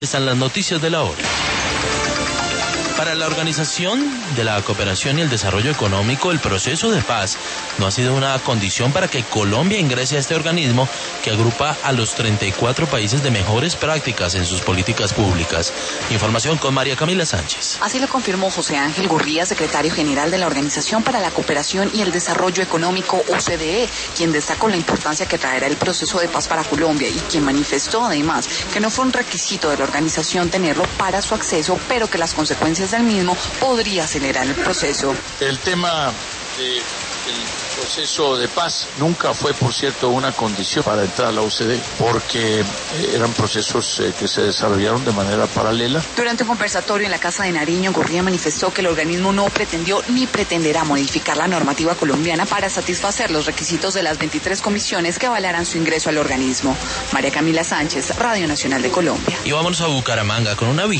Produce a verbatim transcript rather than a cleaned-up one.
Están las noticias de la hora. Para la Organización de la Cooperación y el Desarrollo Económico, el proceso de paz no ha sido una condición para que Colombia ingrese a este organismo que agrupa a los treinta y cuatro países de mejores prácticas en sus políticas públicas. Información con María Camila Sánchez. Así lo confirmó José Ángel Gurría, secretario general de la Organización para la Cooperación y el Desarrollo Económico, O C D E, quien destacó la importancia que traerá el proceso de paz para Colombia y quien manifestó además que no fue un requisito de la organización tenerlo para su acceso, pero que las consecuencias del mismo podría acelerar el proceso. El tema del proceso de paz nunca fue, por cierto, una condición para entrar a la O C D E, porque eran procesos eh, que se desarrollaron de manera paralela. Durante un conversatorio en la Casa de Nariño, Gurría manifestó que el organismo no pretendió ni pretenderá modificar la normativa colombiana para satisfacer los requisitos de las veintitrés comisiones que avalarán su ingreso al organismo. María Camila Sánchez, Radio Nacional de Colombia. Y vámonos a Bucaramanga con una